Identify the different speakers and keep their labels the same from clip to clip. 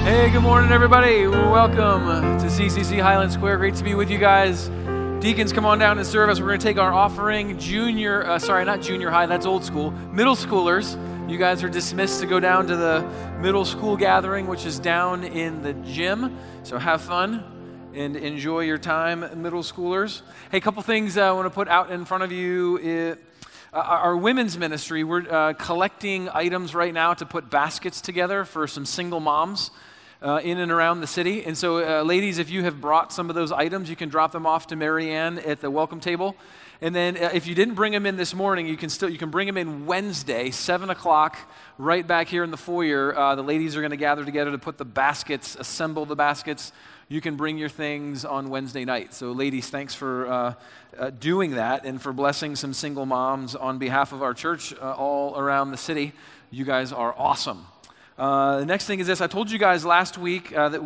Speaker 1: Hey, good morning, everybody. Welcome to CCC Highland Square. Great to be with you guys. Deacons, come on down and serve us. We're going to take our offering. Not junior high, that's old school. Middle schoolers, you guys are dismissed to go down to the middle school gathering, which is down in the gym. So have fun and enjoy your time, middle schoolers. Hey, a couple things I want to put out in front of you. Our women's ministry, we're collecting items right now to put baskets together for some single moms in and around the city. And so, ladies, if you have brought some of those items, you can drop them off to Marianne at the welcome table. And then if you didn't bring them in this morning, you can bring them in Wednesday, 7 o'clock, right back here in the foyer. The ladies are going to gather together to put the baskets, assemble the baskets. You can bring your things on Wednesday night. So ladies, thanks for doing that and for blessing some single moms on behalf of our church all around the city. You guys are awesome. The next thing is this. I told you guys last week that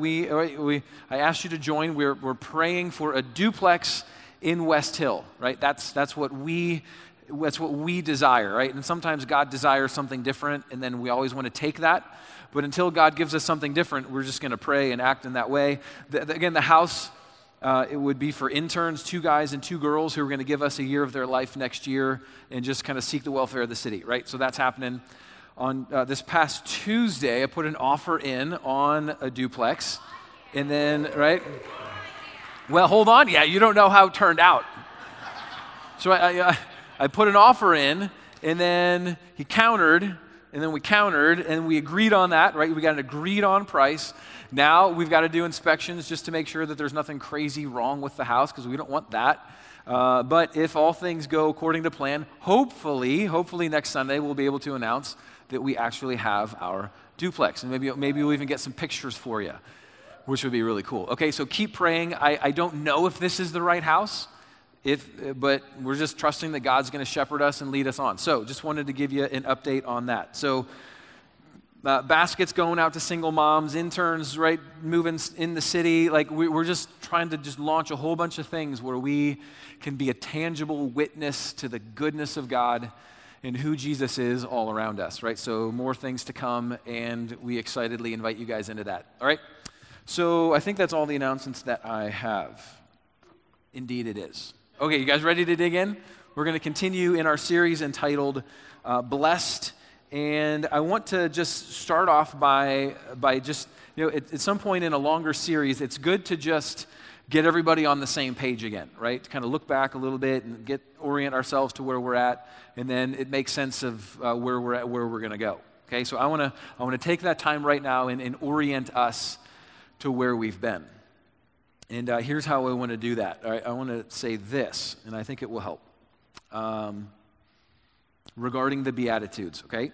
Speaker 1: I asked you to join. We're praying for a duplex in West Hill, right? That's what we desire, right? And sometimes God desires something different, and then we always want to take that. But until God gives us something different, we're just going to pray and act in that way. Again, the house, it would be for interns, 2 guys and 2 girls who are going to give us a year of their life next year and just kind of seek the welfare of the city, right? So that's happening. On this past Tuesday, I put an offer in on a duplex. And then, right? Well, hold on. Yeah, you don't know how it turned out. So I put an offer in, and then he countered. And then we countered, and we agreed on that, right? We got an agreed on price. Now we've got to do inspections just to make sure that there's nothing crazy wrong with the house, because we don't want that. But if all things go according to plan, hopefully next Sunday we'll be able to announce that we actually have our duplex. And maybe we'll even get some pictures for you, which would be really cool. Okay, so keep praying. I don't know if this is the right house. But we're just trusting that God's going to shepherd us and lead us on. So just wanted to give you an update on that. So baskets going out to single moms, interns, right, moving in the city. Like we're just trying to just launch a whole bunch of things where we can be a tangible witness to the goodness of God and who Jesus is all around us, right? So more things to come, and we excitedly invite you guys into that. All right? So I think that's all the announcements that I have. Indeed it is. Okay, you guys ready to dig in? We're going to continue in our series entitled Blessed, and I want to just start off by just, at some point in a longer series, it's good to just get everybody on the same page again, right? To kind of look back a little bit and orient ourselves to where we're at, and then it makes sense of where we're at, where we're going to go. Okay, so I want to take that time right now and orient us to where we've been. And here's how I want to do that. All right, I want to say this, and I think it will help. Regarding the Beatitudes, okay?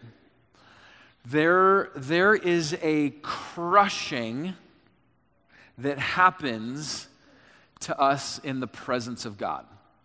Speaker 1: There is a crushing that happens to us in the presence of God.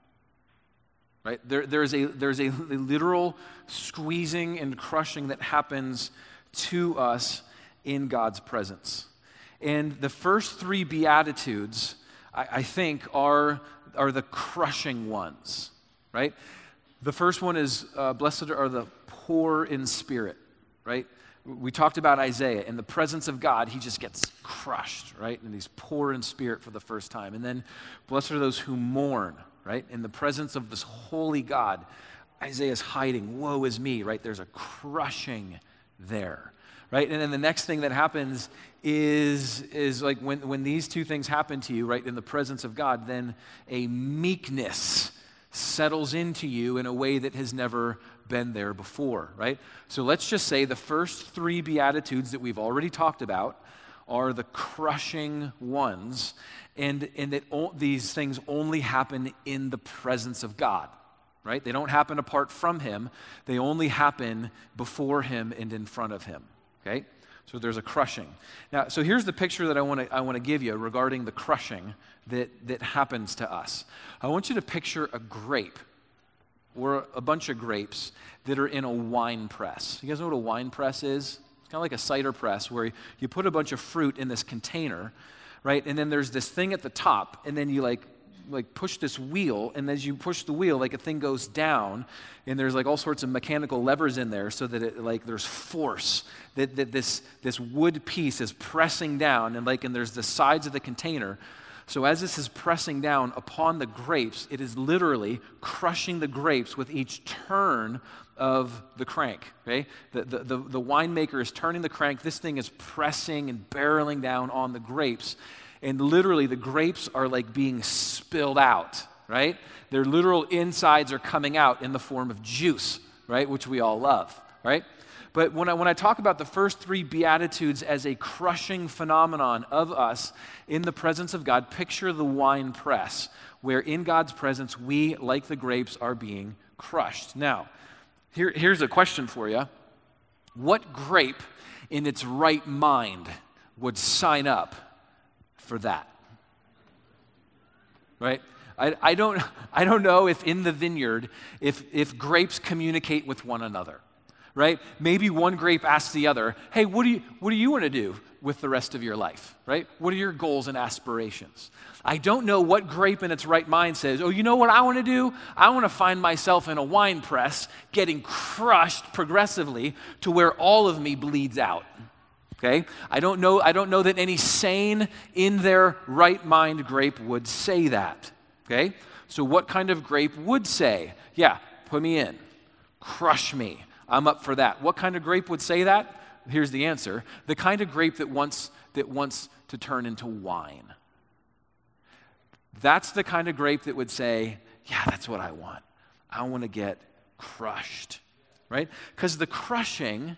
Speaker 1: Right? There's a literal squeezing and crushing that happens to us in God's presence. And the first 3 Beatitudes, I think, are the crushing ones, right? The first one is, blessed are the poor in spirit, right? We talked about Isaiah. In the presence of God, he just gets crushed, right? And he's poor in spirit for the first time. And then, blessed are those who mourn, right? In the presence of this holy God, Isaiah's hiding. Woe is me, right? There's a crushing there. Right? And then the next thing that happens is like when these 2 things happen to you, right, in the presence of God, then a meekness settles into you in a way that has never been there before, right? So let's just say the first 3 Beatitudes that we've already talked about are the crushing ones, and that these things only happen in the presence of God, right? They don't happen apart from Him. They only happen before Him and in front of Him. Okay, so there's a crushing. Now, so here's the picture that I want to give you regarding the crushing that happens to us. I want you to picture a grape, or a bunch of grapes that are in a wine press. You guys know what a wine press is? It's kind of like a cider press where you put a bunch of fruit in this container, right? And then there's this thing at the top, and then you push this wheel, and as you push the wheel, like a thing goes down, and there's like all sorts of mechanical levers in there so that it, like there's force that this wood piece is pressing down, and there's the sides of the container. So as this is pressing down upon the grapes, it is literally crushing the grapes with each turn of the crank. Okay, the winemaker is turning the crank. This thing is pressing and barreling down on the grapes, and literally the grapes are like being spilled out. Right, their literal insides are coming out in the form of juice. Right, which we all love. Right. But when I talk about the first three Beatitudes as a crushing phenomenon of us in the presence of God, picture the wine press, where in God's presence we, like the grapes, are being crushed. Now, here's a question for you. What grape in its right mind would sign up for that? Right? I don't know if in the vineyard, if grapes communicate with one another. Right? Maybe one grape asks the other, hey, what do you want to do with the rest of your life? Right? What are your goals and aspirations? I don't know what grape in its right mind says, oh, you know what I want to do? I want to find myself in a wine press getting crushed progressively to where all of me bleeds out. Okay? I don't know that any sane in their right mind grape would say that. Okay? So what kind of grape would say, yeah, put me in, crush me. I'm up for that. What kind of grape would say that? Here's the answer. The kind of grape that wants to turn into wine. That's the kind of grape that would say, yeah, that's what I want. I want to get crushed. Right? Because the crushing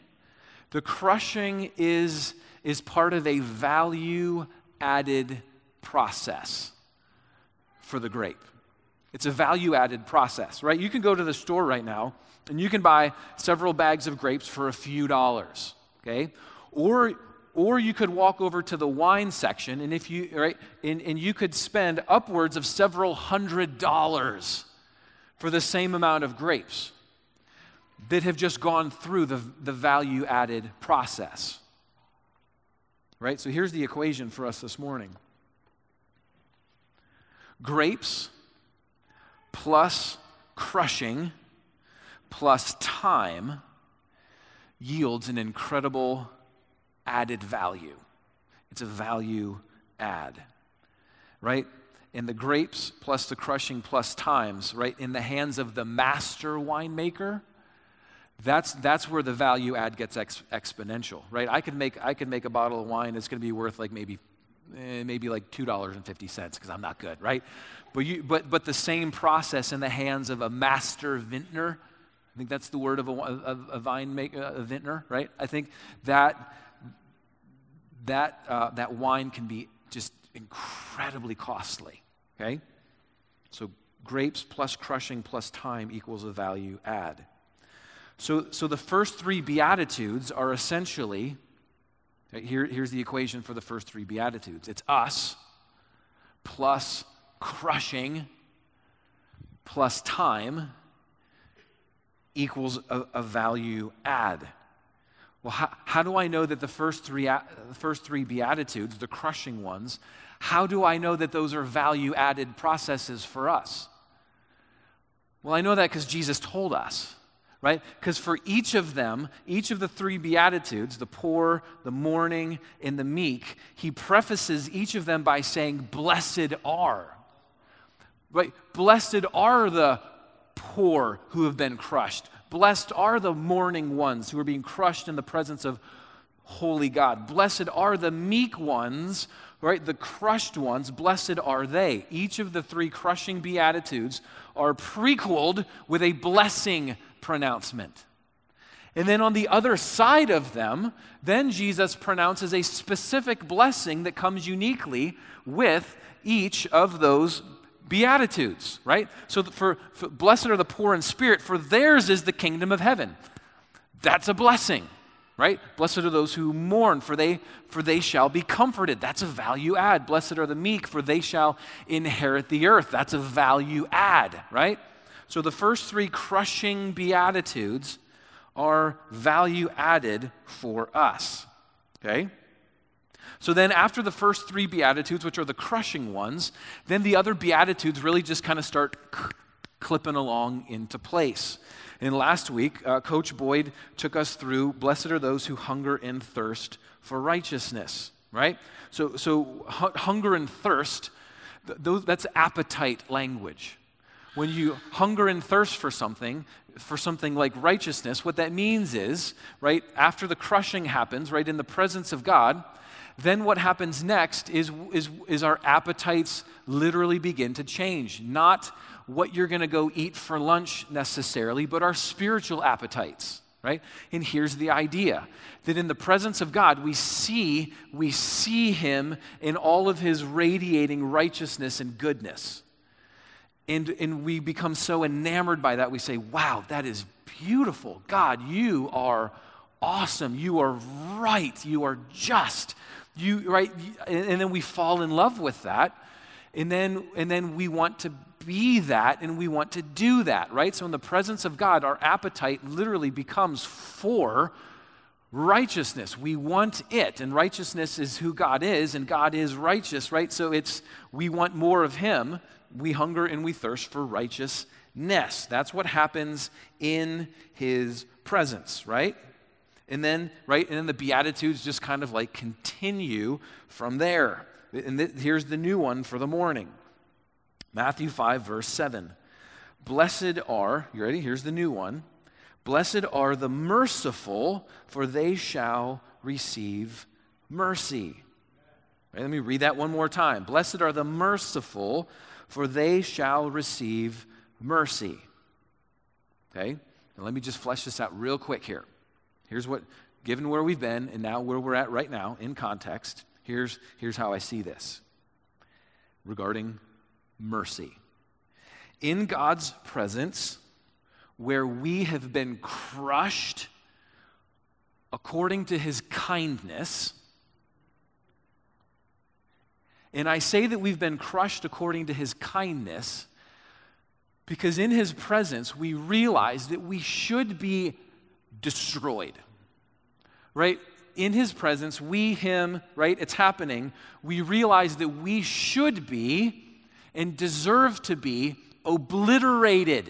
Speaker 1: is part of a value-added process for the grape. It's a value-added process, right? You can go to the store right now, and you can buy several bags of grapes for a few dollars, okay? Or you could walk over to the wine section, and and you could spend upwards of several $100s for the same amount of grapes that have just gone through the value-added process. Right? So here's the equation for us this morning. Grapes plus crushing plus time yields an incredible added value. It's a value add, right? And the grapes plus the crushing plus times, right, in the hands of the master winemaker, that's where the value add gets exponential, right? I could make a bottle of wine that's going to be worth like maybe like $2.50 because I'm not good, right? But the same process in the hands of a master vintner. I think that's the word of a vintner, right? I think that wine can be just incredibly costly. Okay, so grapes plus crushing plus time equals a value add. So the first three Beatitudes are essentially, here's the equation for the first three Beatitudes. It's us plus crushing plus time equals a value add. Well, how do I know that the first three Beatitudes, the crushing ones, how do I know that those are value-added processes for us? Well, I know that because Jesus told us, right? Because for each of them, each of the three Beatitudes, the poor, the mourning, and the meek, he prefaces each of them by saying, blessed are. Right? Blessed are the poor who have been crushed. Blessed are the mourning ones who are being crushed in the presence of holy God. Blessed are the meek ones, right? The crushed ones, blessed are they. Each of the three crushing Beatitudes are prequeled with a blessing pronouncement. And then on the other side of them, then Jesus pronounces a specific blessing that comes uniquely with each of those Beatitudes, right? So for blessed are the poor in spirit, for theirs is the kingdom of heaven. That's a blessing, right? Blessed are those who mourn, for they shall be comforted. That's a value add. Blessed are the meek, for they shall inherit the earth. That's a value add, right? So the first three crushing Beatitudes are value added for us, okay? So then after the first three Beatitudes, which are the crushing ones, then the other Beatitudes really just kind of start clipping along into place. And last week, Coach Boyd took us through, blessed are those who hunger and thirst for righteousness, right? So hunger and thirst, that's appetite language. When you hunger and thirst for something like righteousness, what that means is, right, after the crushing happens, right, in the presence of God, then what happens next is our appetites literally begin to change. Not what you're going to go eat for lunch necessarily, but our spiritual appetites, right? And here's the idea, that in the presence of God, we see him in all of his radiating righteousness and goodness. And we become so enamored by that, we say, wow, that is beautiful. God, you are awesome. You are right. You are just. Right? And then we fall in love with that. And then we want to be that, and we want to do that, right? So in the presence of God, our appetite literally becomes for righteousness. We want it, and righteousness is who God is, and God is righteous, right? So we want more of him. We hunger and we thirst for righteousness. That's what happens in his presence, right? And then the Beatitudes just kind of like continue from there. And here's the new one for the morning. Matthew 5, verse 7. Blessed are, you ready? Here's the new one. Blessed are the merciful, for they shall receive mercy. Right, let me read that one more time. Blessed are the merciful, for they shall receive mercy. Okay? Now let me just flesh this out real quick here. Here's what, given where we've been and now where we're at right now in context, here's how I see this regarding mercy. In God's presence, where we have been crushed according to his kindness, and I say that we've been crushed according to his kindness because in his presence we realize that we should be destroyed, right? In his presence, him, right? It's happening. We realize that we should be and deserve to be obliterated,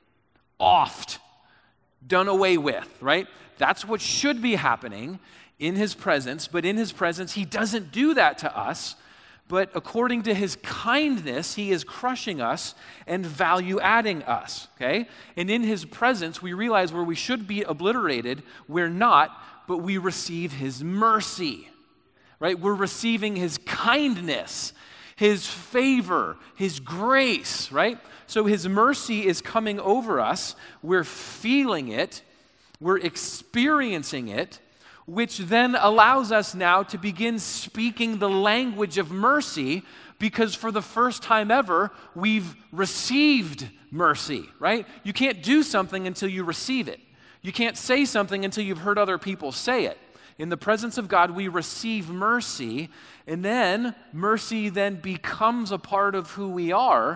Speaker 1: offed, done away with, right? That's what should be happening in his presence, but in his presence, he doesn't do that to us, but according to his kindness, he is crushing us and value-adding us, okay? And in his presence, we realize where we should be obliterated, we're not, but we receive his mercy, right? We're receiving his kindness, his favor, his grace, right? So his mercy is coming over us. We're feeling it. We're experiencing it, which then allows us now to begin speaking the language of mercy because for the first time ever, we've received mercy, right? You can't do something until you receive it. You can't say something until you've heard other people say it. In the presence of God, we receive mercy, and then mercy then becomes a part of who we are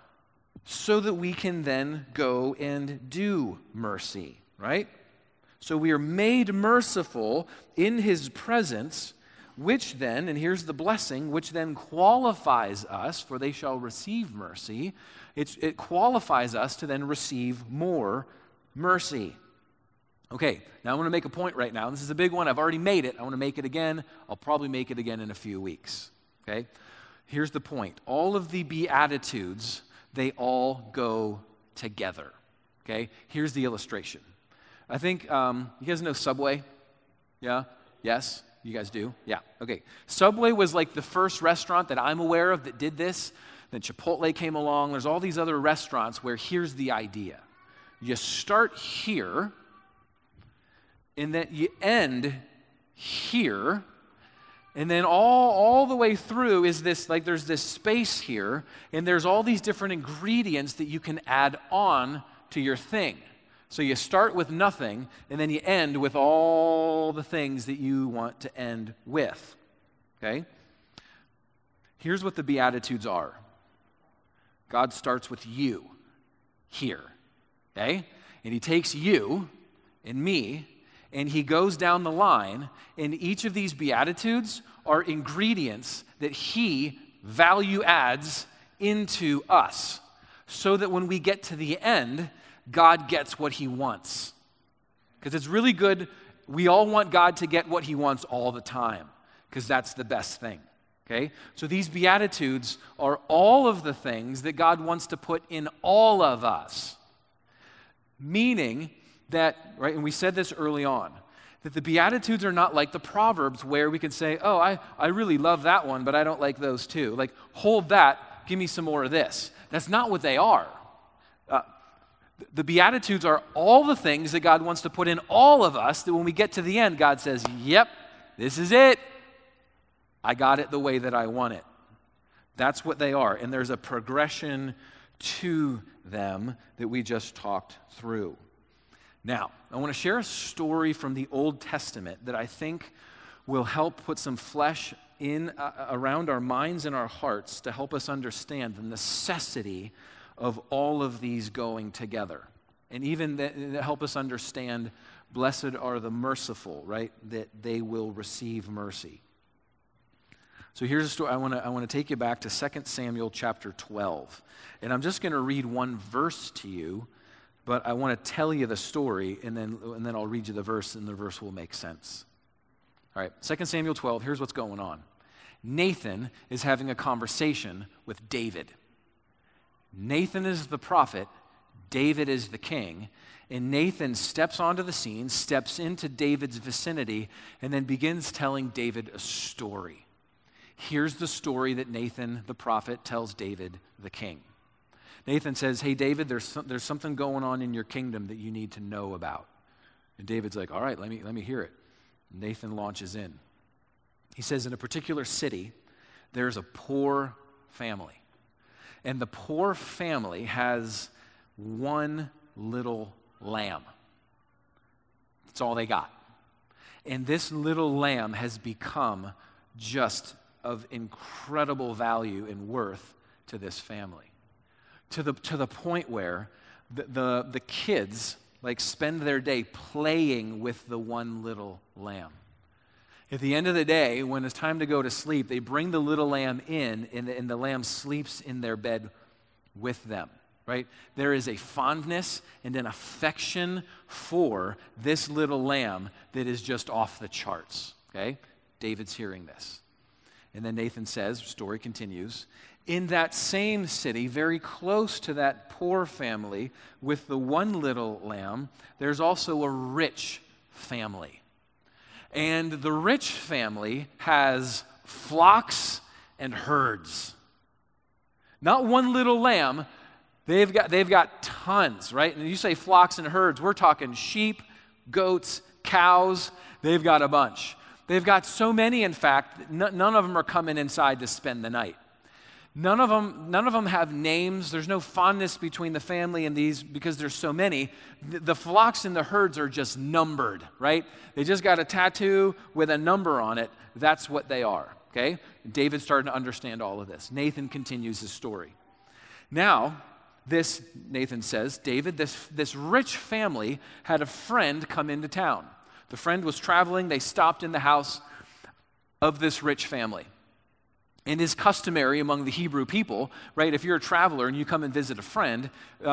Speaker 1: so that we can then go and do mercy, right? So we are made merciful in his presence, which then, and here's the blessing, which then qualifies us, for they shall receive mercy. It qualifies us to then receive more mercy. Okay, now I want to make a point right now. This is a big one. I've already made it. I want to make it again. I'll probably make it again in a few weeks. Okay? Here's the point. All of the Beatitudes, they all go together. Okay? Here's the illustration. I think, you guys know Subway? Yeah? Yes? You guys do? Yeah. Okay. Subway was like the first restaurant that I'm aware of that did this. Then Chipotle came along. There's all these other restaurants where here's the idea. You start here, and then you end here, and then all the way through is this, like there's this space here, and there's all these different ingredients that you can add on to your thing. So you start with nothing, and then you end with all the things that you want to end with, okay? Here's what the Beatitudes are. God starts with you here, okay? And he takes you and me, and he goes down the line, and each of these Beatitudes are ingredients that he value adds into us so that when we get to the end, God gets what he wants. Because it's really good. We all want God to get what he wants all the time because that's the best thing. Okay? So these Beatitudes are all of the things that God wants to put in all of us. Meaning that, right, and we said this early on, that the Beatitudes are not like the Proverbs where we can say, oh, I really love that one, but I don't like those two. Like, hold that, give me some more of this. That's not what they are. The Beatitudes are all the things that God wants to put in all of us that when we get to the end, God says, yep, this is it. I got it the way that I want it. That's what they are. And there's a progression to them that we just talked through. Now, I want to share a story from the Old Testament that I think will help put some flesh in around our minds and our hearts to help us understand the necessity of all of these going together. And even that help us understand, blessed are the merciful, right? That they will receive mercy. So here's a story. I want to take you back to 2 Samuel chapter 12. And I'm just going to read one verse to you, but I want to tell you the story, and then I'll read you the verse, and the verse will make sense. All right, 2 Samuel 12, here's what's going on. Nathan is having a conversation with David. Nathan is the prophet, David is the king, and Nathan steps onto the scene, steps into David's vicinity, and then begins telling David a story. Here's the story that Nathan, the prophet, tells David, the king. Nathan says, hey, David, there's something going on in your kingdom that you need to know about. And David's like, all right, let me hear it. Nathan launches in. He says, in a particular city, there's a poor family. And the poor family has one little lamb. That's all they got. And this little lamb has become just of incredible value and worth to this family. To the point where the kids like spend their day playing with the one little lamb. At the end of the day, when it's time to go to sleep, they bring the little lamb in, and the lamb sleeps in their bed with them, right? There is a fondness and an affection for this little lamb that is just off the charts, okay? David's hearing this. And then Nathan says, story continues, in that same city, very close to that poor family with the one little lamb, there's also a rich family. And the rich family has flocks and herds. Not one little lamb, they've got tons, right? And you say flocks and herds, we're talking sheep, goats, cows, they've got a bunch. They've got so many, in fact, none of them are coming inside to spend the night. None of them have names. There's no fondness between the family and these because there's so many. The flocks and the herds are just numbered, right? They just got a tattoo with a number on it. That's what they are, okay? David's starting to understand all of this. Nathan continues his story. Now, Nathan says, David, this rich family had a friend come into town. The friend was traveling. They stopped in the house of this rich family. And is customary among the Hebrew people, right? If you're a traveler and you come and visit a friend,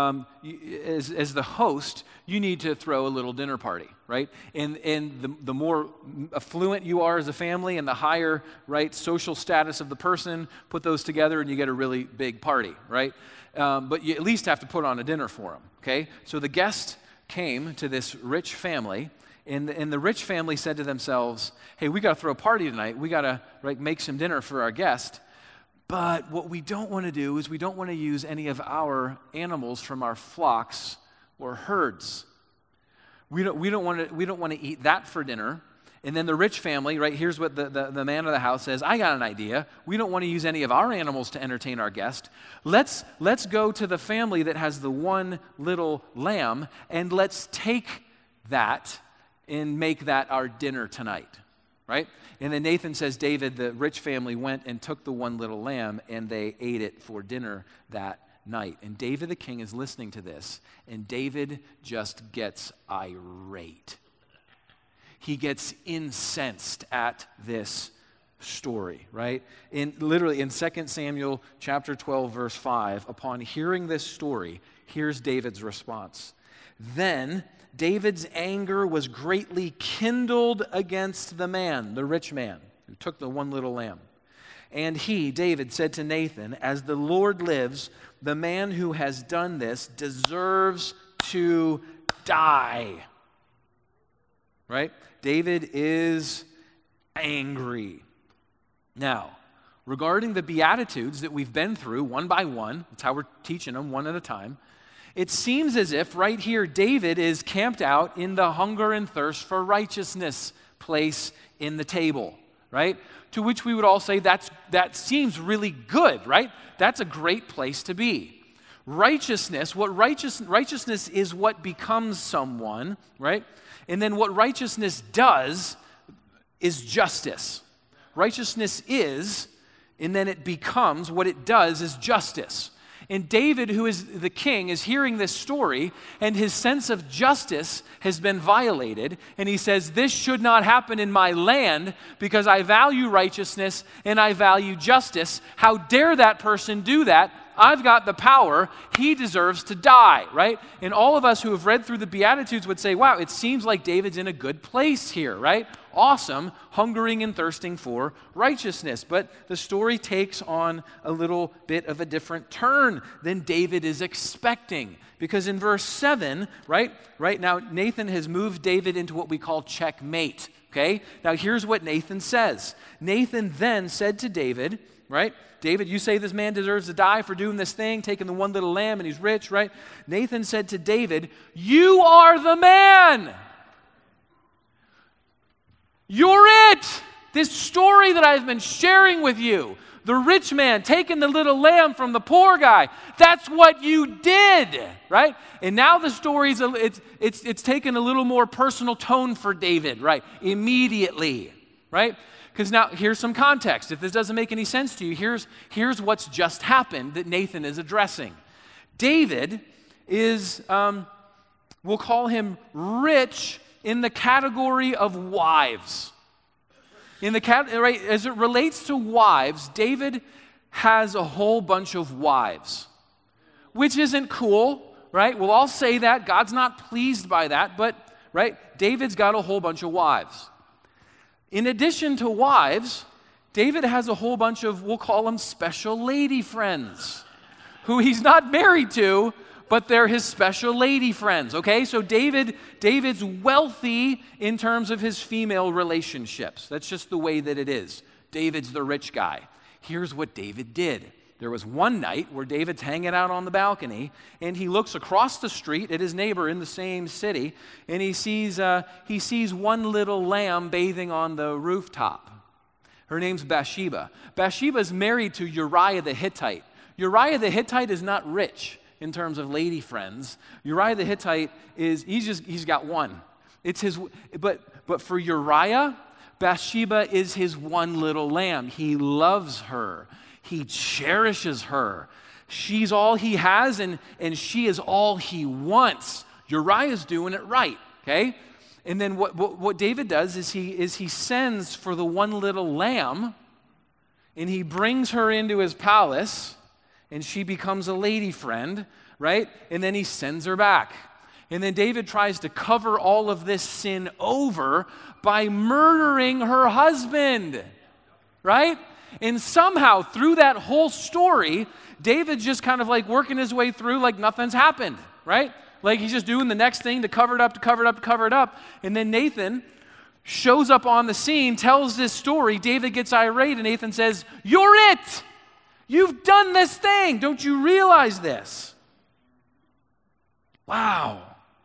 Speaker 1: as the host, you need to throw a little dinner party, right? And the more affluent you are as a family and the higher, right, social status of the person, put those together and you get a really big party, right? But you at least have to put on a dinner for them, okay? So the guest came to this rich family. And the rich family said to themselves, hey, we got to throw a party tonight. We got to make some dinner for our guest. But what we don't want to do is we don't want to use any of our animals from our flocks or herds. We don't want to eat that for dinner. And then the rich family, right, here's what the man of the house says, I got an idea. We don't want to use any of our animals to entertain our guest. Let's go to the family that has the one little lamb, and let's take that and make that our dinner tonight, right? And then Nathan says, David, the rich family went and took the one little lamb, and they ate it for dinner that night. And David the king is listening to this, and David just gets irate. He gets incensed at this story, right? Literally in 2 Samuel chapter 12, verse 5, upon hearing this story, here's David's response. Then David's anger was greatly kindled against the man, the rich man, who took the one little lamb. And he, David, said to Nathan, as the Lord lives, the man who has done this deserves to die. Right? David is angry. Now, regarding the Beatitudes that we've been through one by one, that's how we're teaching them one at a time, it seems as if right here David is camped out in the hunger and thirst for righteousness place in the table, right? To which we would all say that seems really good, right? That's a great place to be. Righteousness is what becomes someone, right? And then what righteousness does is justice. Righteousness is, and then it becomes, what it does is justice. And David, who is the king, is hearing this story, and his sense of justice has been violated. And he says, this should not happen in my land because I value righteousness and I value justice. How dare that person do that? I've got the power. He deserves to die, right? And all of us who have read through the Beatitudes would say, wow, it seems like David's in a good place here, right? Awesome, hungering and thirsting for righteousness. But the story takes on a little bit of a different turn than David is expecting. Because in verse 7, right now, Nathan has moved David into what we call checkmate, okay? Now here's what Nathan says. Nathan then said to David, right? David, you say this man deserves to die for doing this thing, taking the one little lamb, and he's rich, right? Nathan said to David, you are the man. You're it. This story that I've been sharing with you, the rich man taking the little lamb from the poor guy, that's what you did, right? And now the story's, it's taken a little more personal tone for David, right? Immediately, right? Because now, here's some context. If this doesn't make any sense to you, here's what's just happened that Nathan is addressing. David is, we'll call him rich in the category of wives. Right, as it relates to wives, David has a whole bunch of wives, which isn't cool, right? We'll all say that. God's not pleased by that, but, right, David's got a whole bunch of wives. In addition to wives, David has a whole bunch of, we'll call them special lady friends, who he's not married to, but they're his special lady friends, okay? So David's wealthy in terms of his female relationships. That's just the way that it is. David's the rich guy. Here's what David did. There was one night where David's hanging out on the balcony, and he looks across the street at his neighbor in the same city, and he sees one little lamb bathing on the rooftop. Her name's Bathsheba. Bathsheba is married to Uriah the Hittite. Uriah the Hittite is not rich in terms of lady friends. Uriah the Hittite he's got one. It's his, but for Uriah, Bathsheba is his one little lamb. He loves her. He cherishes her. She's all he has, and she is all he wants. Uriah's doing it right, okay? And then what David does is he sends for the one little lamb, and he brings her into his palace, and she becomes a lady friend, right? And then he sends her back. And then David tries to cover all of this sin over by murdering her husband, right? And somehow, through that whole story, David's just kind of like working his way through like nothing's happened, right? Like he's just doing the next thing to cover it up, to cover it up, to cover it up. And then Nathan shows up on the scene, tells this story. David gets irate, and Nathan says, you're it. You've done this thing. Don't you realize this? Wow.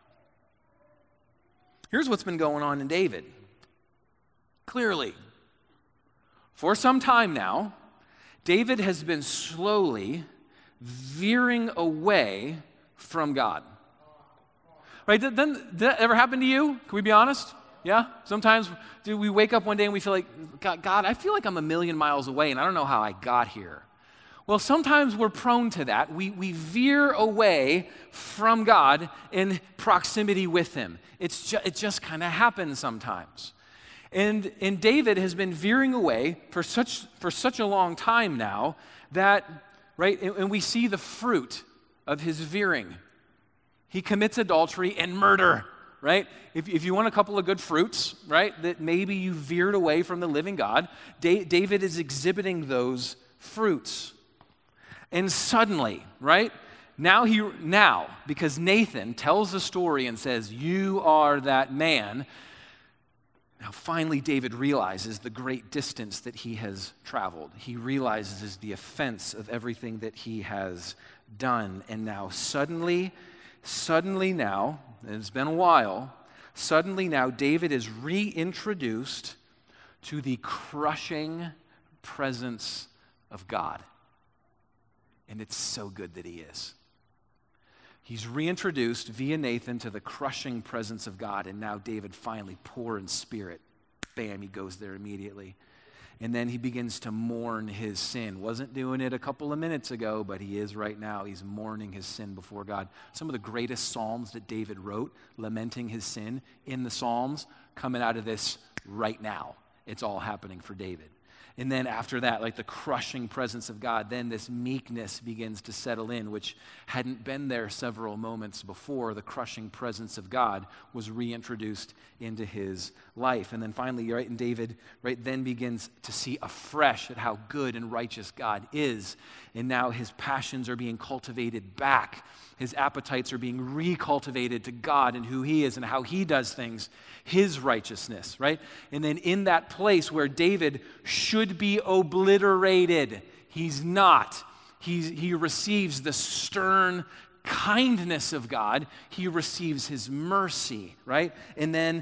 Speaker 1: Here's what's been going on in David. Clearly, for some time now, David has been slowly veering away from God. Right? Did that ever happen to you? Can we be honest? Yeah? Sometimes we wake up one day and we feel like, God, I feel like I'm a million miles away and I don't know how I got here. Well, sometimes we're prone to that. We veer away from God in proximity with Him. It just kind of happens sometimes. And David has been veering away for such a long time now that, right, and we see the fruit of his veering. He commits adultery and murder, right? If you want a couple of good fruits, right, that maybe you veered away from the living God, David is exhibiting those fruits. And suddenly, right, now, because Nathan tells the story and says, "You are that man," now finally David realizes the great distance that he has traveled. He realizes the offense of everything that he has done. And now suddenly now, and it's been a while, suddenly now David is reintroduced to the crushing presence of God. And it's so good that he is. He's reintroduced via Nathan to the crushing presence of God, and now David finally, poor in spirit, bam, he goes there immediately. And then he begins to mourn his sin. Wasn't doing it a couple of minutes ago, but he is right now. He's mourning his sin before God. Some of the greatest psalms that David wrote, lamenting his sin in the Psalms, coming out of this right now. It's all happening for David. And then after that, like the crushing presence of God, then this meekness begins to settle in, which hadn't been there several moments before. The crushing presence of God was reintroduced into his life. And then finally, right, and David, right, then begins to see afresh at how good and righteous God is. And now his passions are being cultivated back. His appetites are being recultivated to God and who he is and how he does things, his righteousness, right? And then in that place where David should be obliterated, he's not. He receives the stern kindness of God. He receives his mercy, right? And then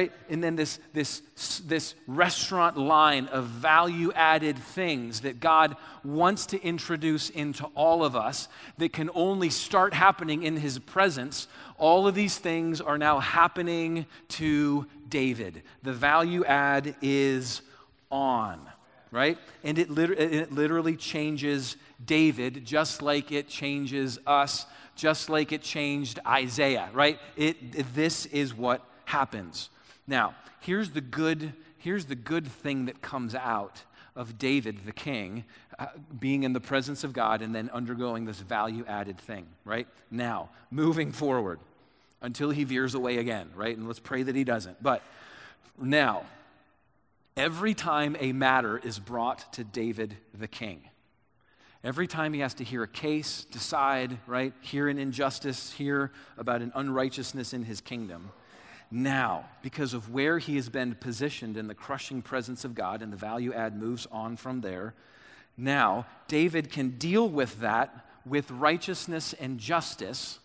Speaker 1: this restaurant line of value-added things that God wants to introduce into all of us that can only start happening in his presence. All of these things are now happening to David. The value add is on, right? And it literally changes David just like it changes us, just like it changed Isaiah, right? This is what happens. Now, here's the good thing that comes out of David the king being in the presence of God and then undergoing this value-added thing, right? Now, moving forward until he veers away again, right? And let's pray that he doesn't. But now, every time a matter is brought to David the king, every time he has to hear a case, decide, right, hear an injustice, hear about an unrighteousness in his kingdom, now, because of where he has been positioned in the crushing presence of God, and the value add moves on from there, now David can deal with that with righteousness and justice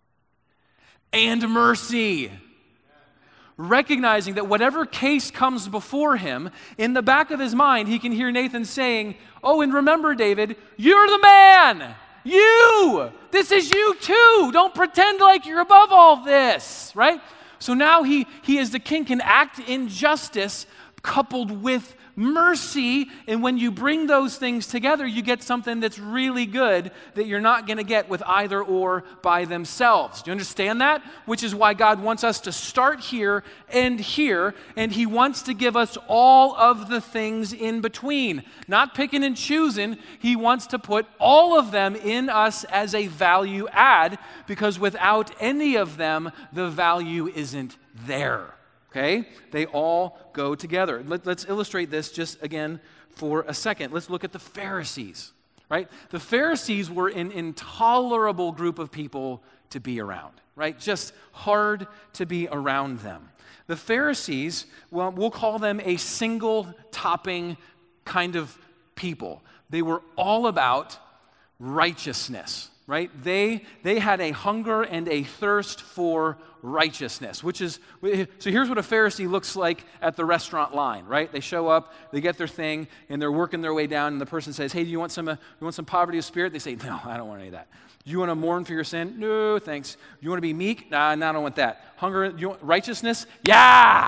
Speaker 1: and mercy. Recognizing that whatever case comes before him, in the back of his mind, he can hear Nathan saying, "Oh, and remember, David, you're the man. This is you too. Don't pretend like you're above all this," right? So now he as the king can act in justice coupled with mercy, and when you bring those things together, you get something that's really good that you're not going to get with either or by themselves. Do you understand that? Which is why God wants us to start here, and he wants to give us all of the things in between. Not picking and choosing. He wants to put all of them in us as a value add, because without any of them, the value isn't there. Okay? They all go together. Let's illustrate this just again for a second. Let's look at the Pharisees, right? The Pharisees were an intolerable group of people to be around, right? Just hard to be around them. The Pharisees, well, we'll call them a single topping kind of people. They were all about righteousness, right? They had a hunger and a thirst for righteousness, so here's what a Pharisee looks like at the restaurant line, right? They show up, they get their thing, and they're working their way down, and the person says, "Hey, do you want some poverty of spirit?" They say, "No, I don't want any of that." "Do you want to mourn for your sin?" "No, thanks." "You want to be meek?" "Nah, I don't want that." "Hunger, you want righteousness?" "Yeah!"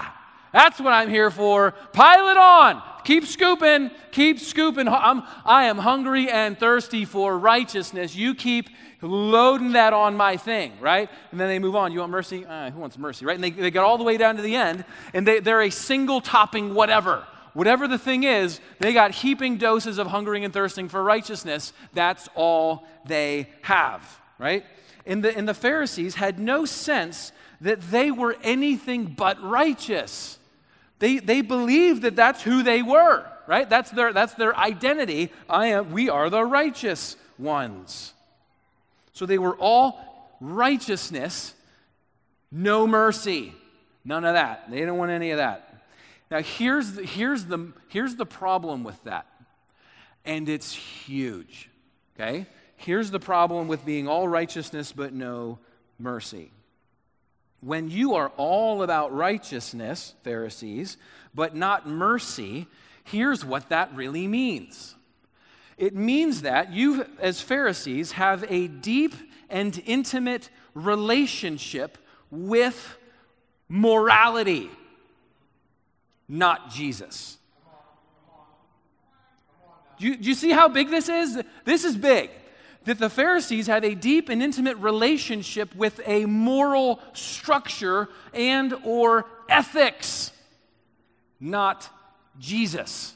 Speaker 1: That's what I'm here for. Pile it on. Keep scooping. Keep scooping. I am hungry and thirsty for righteousness. You keep loading that on my thing, right? And then they move on. You want mercy? Who wants mercy, right? And they get all the way down to the end, and they're a single topping whatever. Whatever the thing is, they got heaping doses of hungering and thirsting for righteousness. That's all they have, right? And the Pharisees had no sense that they were anything but righteous. They believed that that's who they were, right? That's their identity. We are the righteous ones. So they were all righteousness, no mercy. None of that. They didn't want any of that. Now here's the problem with that. And it's huge. Okay? Here's the problem with being all righteousness but no mercy. When you are all about righteousness, Pharisees, but not mercy, here's what that really means. It means that you, as Pharisees, have a deep and intimate relationship with morality, not Jesus. Do you see how big this is? This is big. That the Pharisees have a deep and intimate relationship with a moral structure and or ethics, not Jesus.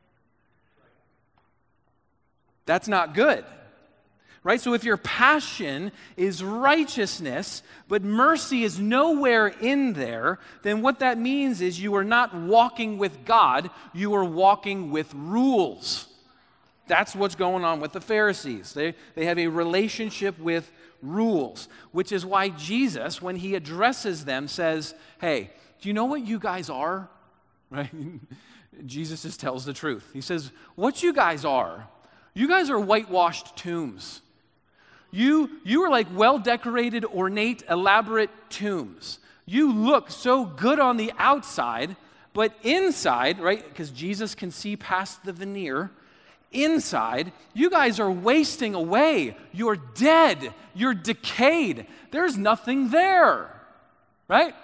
Speaker 1: That's not good, right? So if your passion is righteousness, but mercy is nowhere in there, then what that means is you are not walking with God, you are walking with rules. That's what's going on with the Pharisees. They have a relationship with rules, which is why Jesus, when he addresses them, says, hey, do you know what you guys are? Right? Jesus just tells the truth. He says, what you guys are whitewashed tombs. You are like well-decorated, ornate, elaborate tombs. You look so good on the outside, but inside, right, because Jesus can see past the veneer, inside, you guys are wasting away. You're dead. You're decayed. There's nothing there, right?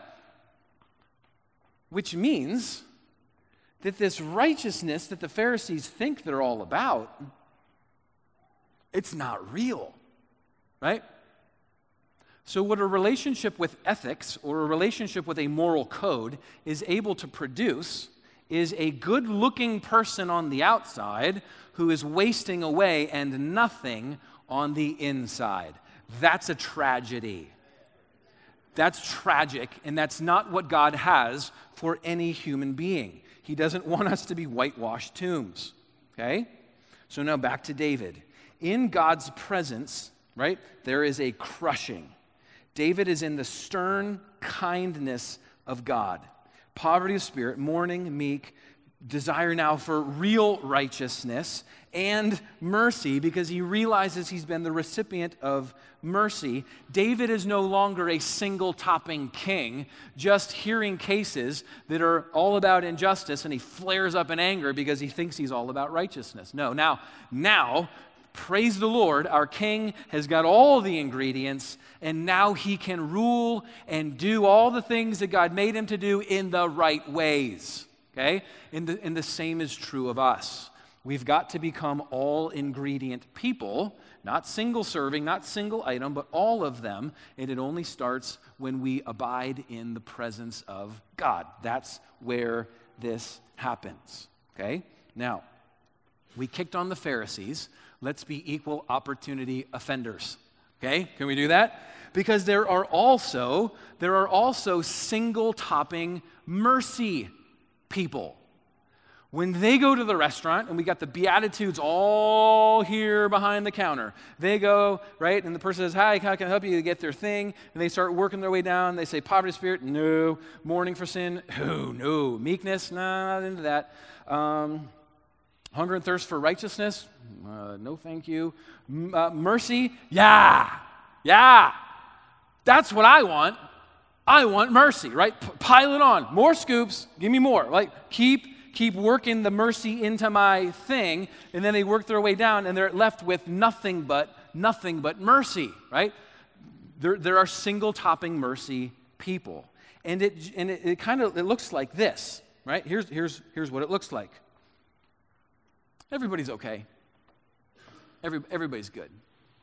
Speaker 1: Which means that this righteousness that the Pharisees think they're all about, it's not real, right? So what a relationship with ethics or a relationship with a moral code is able to produce is a good-looking person on the outside who is wasting away and nothing on the inside. That's a tragedy. That's tragic, and that's not what God has for any human being. He doesn't want us to be whitewashed tombs, okay? So now back to David. In God's presence, right, there is a crushing. David is in the stern kindness of God. Poverty of spirit, mourning, meek, desire now for real righteousness and mercy because he realizes he's been the recipient of mercy. David is no longer a single-topping king, just hearing cases that are all about injustice, and he flares up in anger because he thinks he's all about righteousness. No, now, praise the Lord, our king has got all the ingredients, and now he can rule and do all the things that God made him to do in the right ways. Okay? And the same is true of us. We've got to become all-ingredient people, not single-serving, not single item, but all of them, and it only starts when we abide in the presence of God. That's where this happens. Okay? Now, we kicked on the Pharisees. Let's be equal opportunity offenders. Okay? Can we do that? Because there are also single-topping mercy people. When they go to the restaurant, and we got the Beatitudes all here behind the counter, they go, right, and the person says, hi, how can I help you? They get their thing, and they start working their way down. They say, poverty of spirit, no. Mourning for sin, no. Meekness, not into that. Hunger and thirst for righteousness, no thank you. Mercy, yeah. That's what I want. I want mercy, right? Pile it on. More scoops, give me more. Like, keep working the mercy into my thing, and then they work their way down, and they're left with nothing but mercy, right? There are single-topping mercy people. and it kind of looks like this, right? Here's what it looks like. Everybody's okay. Everybody's good.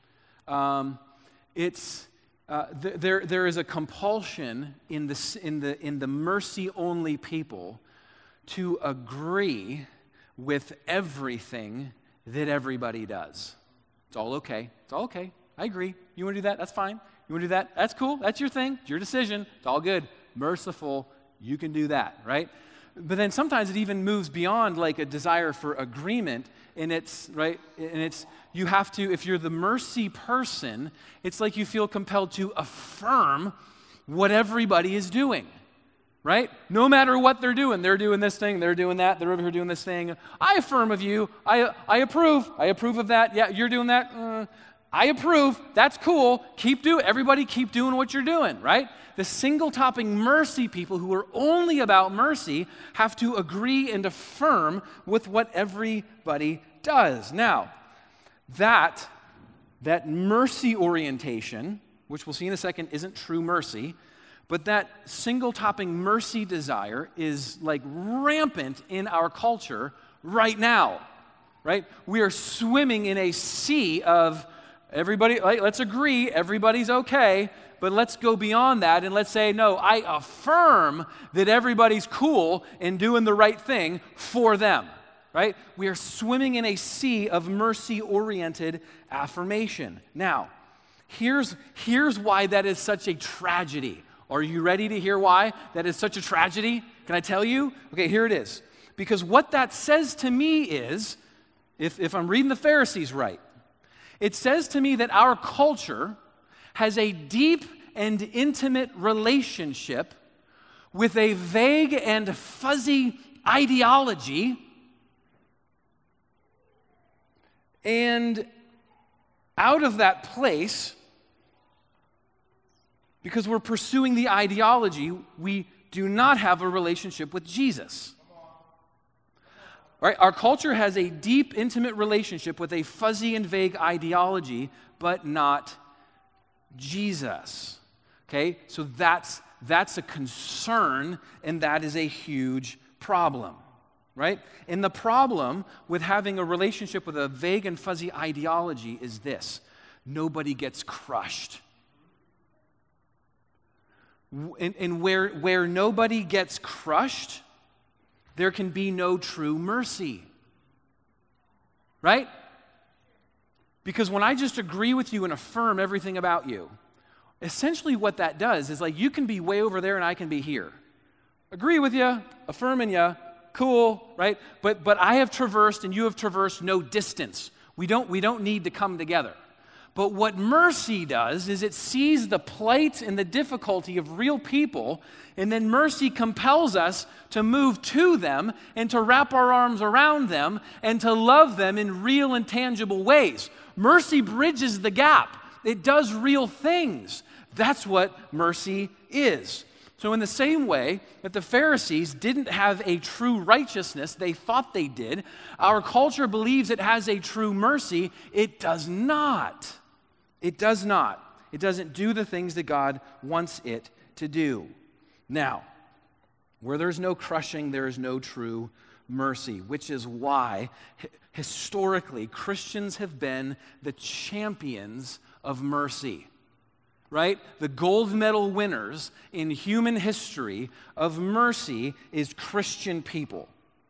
Speaker 1: There is a compulsion in the mercy-only people to agree with everything that everybody does. It's all okay. It's all okay. I agree. You want to do that? That's fine. You want to do that? That's cool. That's your thing. It's your decision. It's all good. Merciful. You can do that, right? But then sometimes it even moves beyond like a desire for agreement, and it's, right, and it's, you have to, if you're the mercy person, it's like you feel compelled to affirm what everybody is doing, right? No matter what they're doing this thing, they're doing that, they're over here doing this thing. I affirm of you. I approve of that. Yeah, you're doing that. I approve. That's cool. Everybody keep doing what you're doing, right? The single-topping mercy people who are only about mercy have to agree and affirm with what everybody does. Now, that mercy orientation, which we'll see in a second, isn't true mercy, but that single-topping mercy desire is like rampant in our culture right now, right? We are swimming in a sea of everybody, let's agree, everybody's okay, but let's go beyond that and let's say, no, I affirm that everybody's cool and doing the right thing for them, right? We are swimming in a sea of mercy-oriented affirmation. Now, here's why that is such a tragedy. Are you ready to hear why that is such a tragedy? Can I tell you? Okay, here it is. Because what that says to me is, if I'm reading the Pharisees right, it says to me that our culture has a deep and intimate relationship with a vague and fuzzy ideology, and out of that place, because we're pursuing the ideology, we do not have a relationship with Jesus. Right? Our culture has a deep, intimate relationship with a fuzzy and vague ideology, but not Jesus. Okay? So that's a concern, and that is a huge problem. Right? And the problem with having a relationship with a vague and fuzzy ideology is this: nobody gets crushed. And where nobody gets crushed, there can be no true mercy. Right? Because when I just agree with you and affirm everything about you, essentially what that does is like you can be way over there and I can be here. Agree with you, affirming you, cool, right? But I have traversed and you have traversed no distance. We don't need to come together. But what mercy does is it sees the plight and the difficulty of real people, and then mercy compels us to move to them and to wrap our arms around them and to love them in real and tangible ways. Mercy bridges the gap. It does real things. That's what mercy is. So in the same way that the Pharisees didn't have a true righteousness, they thought they did, our culture believes it has a true mercy. It does not. It does not. It doesn't do the things that God wants it to do. Now, where there's no crushing, there is no true mercy, which is why historically Christians have been the champions of mercy. Right? The gold medal winners in human history of mercy is Christian people.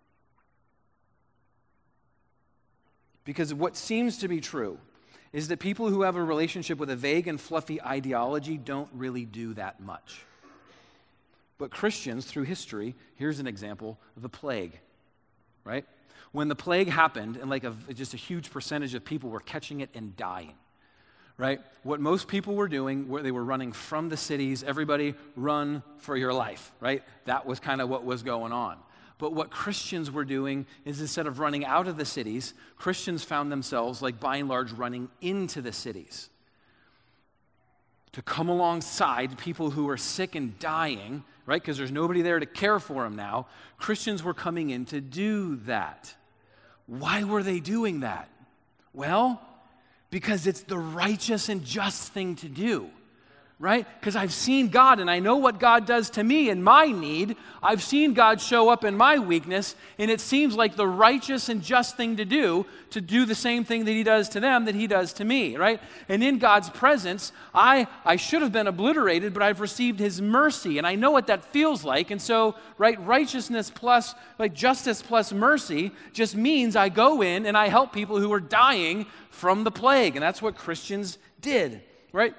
Speaker 1: Because what seems to be true is that people who have a relationship with a vague and fluffy ideology don't really do that much. But Christians, through history, here's an example, the plague, right? When the plague happened, and just a huge percentage of people were catching it and dying, right? What most people were doing, they were running from the cities. Everybody run for your life, right? That was kind of what was going on. But what Christians were doing is instead of running out of the cities, Christians found themselves, by and large, running into the cities to come alongside people who are sick and dying, right? Because there's nobody there to care for them now. Christians were coming in to do that. Why were they doing that? Well, because it's the righteous and just thing to do, right? Because I've seen God and I know what God does to me in my need. I've seen God show up in my weakness, and it seems like the righteous and just thing to do the same thing that he does to them that he does to me, right? And in God's presence, I should have been obliterated, but I've received his mercy, and I know what that feels like. And so, right, righteousness plus, like justice plus mercy just means I go in and I help people who are dying from the plague, and that's what Christians did, right?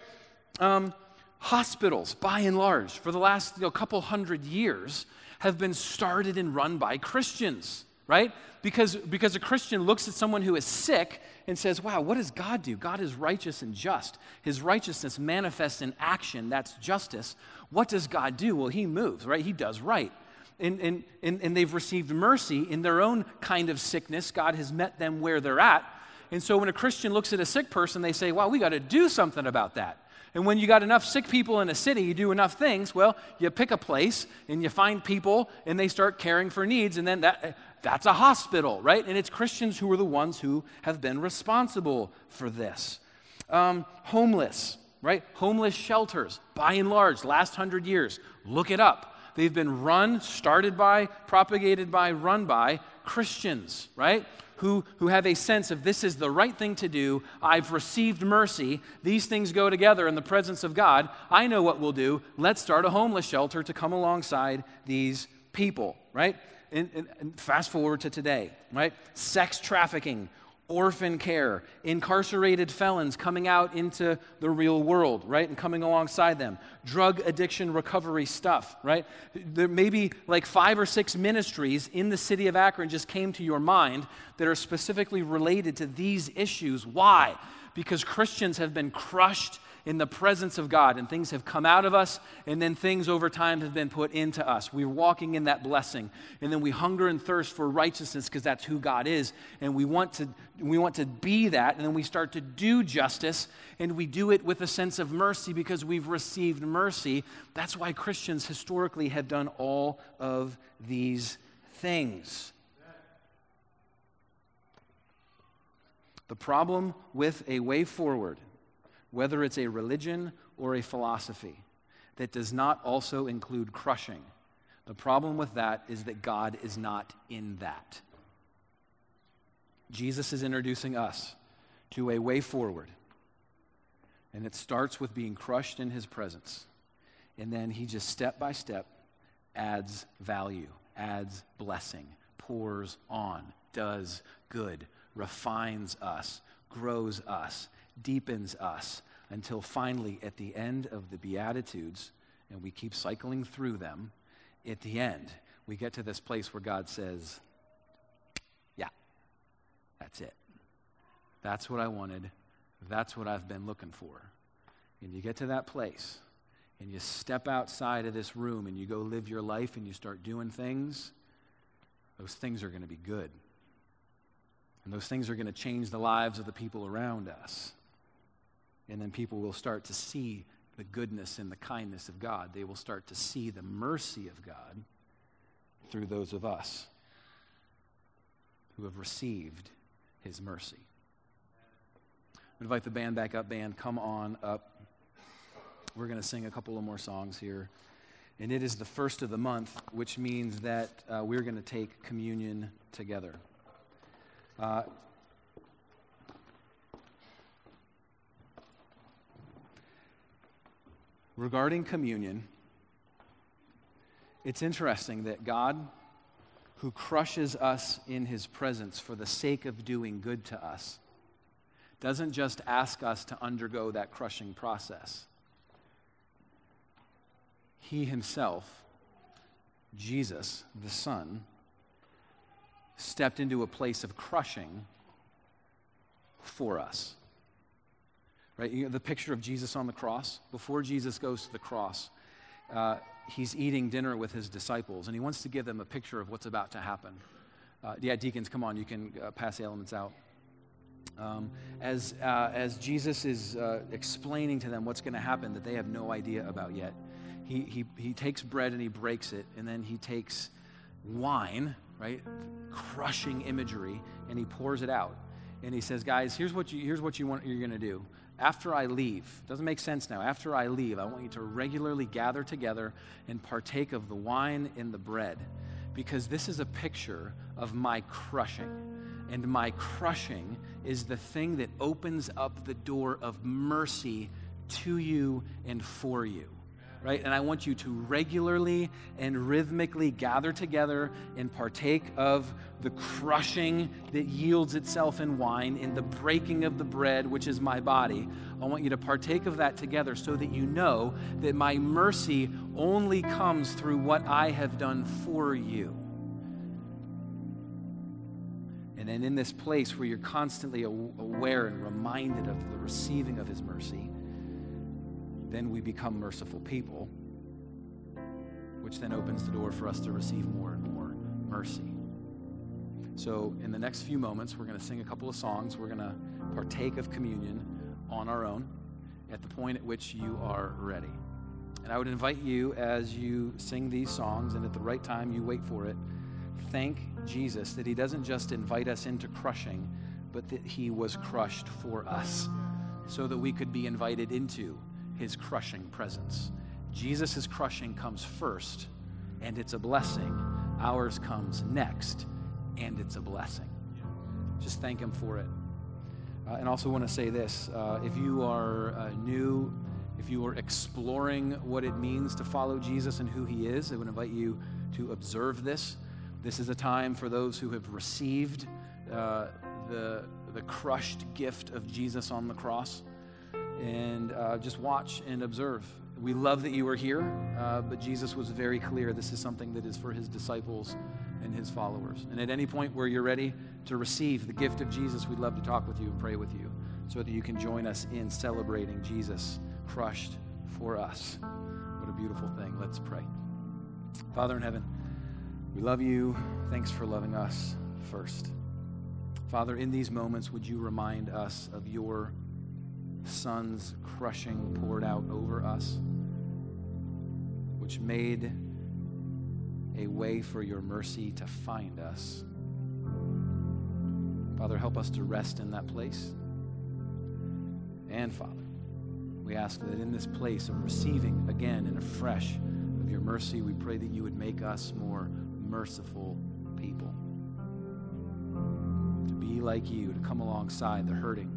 Speaker 1: Hospitals, by and large, for the last couple hundred years, have been started and run by Christians, right? Because a Christian looks at someone who is sick and says, wow, what does God do? God is righteous and just. His righteousness manifests in action. That's justice. What does God do? Well, he moves, right? He does right. And they've received mercy in their own kind of sickness. God has met them where they're at. And so when a Christian looks at a sick person, they say, wow, we got to do something about that. And when you got enough sick people in a city, you do enough things, well, you pick a place and you find people and they start caring for needs, and then that's a hospital, right? And it's Christians who are the ones who have been responsible for this. Homeless, right? Homeless shelters, by and large, last 100 years. Look it up. They've been started by, propagated by, run by Christians, right? Who have a sense of this is the right thing to do. I've received mercy. These things go together in the presence of God. I know what we'll do. Let's start a homeless shelter to come alongside these people, right? And fast forward to today, right? Sex trafficking, orphan care, incarcerated felons coming out into the real world, right, and coming alongside them, drug addiction recovery stuff, right? There may be like 5 or 6 ministries in the city of Akron just came to your mind that are specifically related to these issues. Why? Because Christians have been crushed in the presence of God, and things have come out of us, and then things over time have been put into us. We're walking in that blessing, and then we hunger and thirst for righteousness because that's who God is, and we want to be that, and then we start to do justice, and we do it with a sense of mercy because we've received mercy. That's why Christians historically have done all of these things. The problem with a way forward, whether it's a religion or a philosophy, that does not also include crushing, the problem with that is that God is not in that. Jesus is introducing us to a way forward, and it starts with being crushed in his presence, and then he just step by step adds value, adds blessing, pours on, does good, refines us, grows us, deepens us, until finally at the end of the Beatitudes, and we keep cycling through them, at the end, we get to this place where God says, yeah, that's it. That's what I wanted. That's what I've been looking for. And you get to that place, and you step outside of this room, and you go live your life, and you start doing things, those things are going to be good. And those things are going to change the lives of the people around us. And then people will start to see the goodness and the kindness of God. They will start to see the mercy of God through those of us who have received his mercy. I invite the band back up. Band, come on up. We're going to sing a couple of more songs here. And it is the first of the month, which means that we're going to take communion together. Regarding communion, it's interesting that God, who crushes us in his presence for the sake of doing good to us, doesn't just ask us to undergo that crushing process. He himself, Jesus, the Son, stepped into a place of crushing for us. Right? You know, the picture of Jesus on the cross, before Jesus goes to the cross, he's eating dinner with his disciples, and he wants to give them a picture of what's about to happen. Deacons, come on, you can pass the elements out. As Jesus is explaining to them what's going to happen that they have no idea about yet, he takes bread and he breaks it, and then he takes wine, right, crushing imagery, and he pours it out. and he says, guys, here's what you're going to do. After I leave, doesn't make sense now. After I leave, I want you to regularly gather together and partake of the wine and the bread, because this is a picture of my crushing. And my crushing is the thing that opens up the door of mercy to you and for you. Right? And I want you to regularly and rhythmically gather together and partake of the crushing that yields itself in wine, in the breaking of the bread, which is my body. I want you to partake of that together so that you know that my mercy only comes through what I have done for you. And then in this place where you're constantly aware and reminded of the receiving of his mercy, then we become merciful people, which then opens the door for us to receive more and more mercy. So in the next few moments, we're going to sing a couple of songs. We're going to partake of communion on our own at the point at which you are ready. And I would invite you, as you sing these songs and at the right time you wait for it, thank Jesus that he doesn't just invite us into crushing, but that he was crushed for us so that we could be invited into his crushing presence. Jesus' crushing comes first, and it's a blessing. Ours comes next, and it's a blessing. Just thank him for it. And also want to say this. If you are new, if you are exploring what it means to follow Jesus and who he is, I would invite you to observe this. This is a time for those who have received the crushed gift of Jesus on the cross. And just watch and observe. We love that you are here, but Jesus was very clear this is something that is for his disciples and his followers. And at any point where you're ready to receive the gift of Jesus, we'd love to talk with you and pray with you so that you can join us in celebrating Jesus crushed for us. What a beautiful thing. Let's pray. Father in heaven, we love you. Thanks for loving us first. Father, in these moments, would you remind us of your Son's crushing poured out over us, which made a way for your mercy to find us. Father, help us to rest in that place. And Father, we ask that in this place of receiving again and afresh of your mercy, we pray that you would make us more merciful people. To be like you, to come alongside the hurting,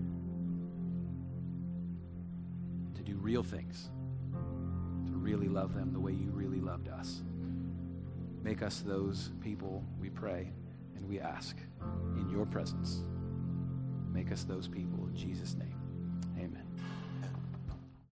Speaker 1: do real things, to really love them the way you really loved us. Make us those people, we pray, and we ask in your presence. Make us those people in Jesus' name.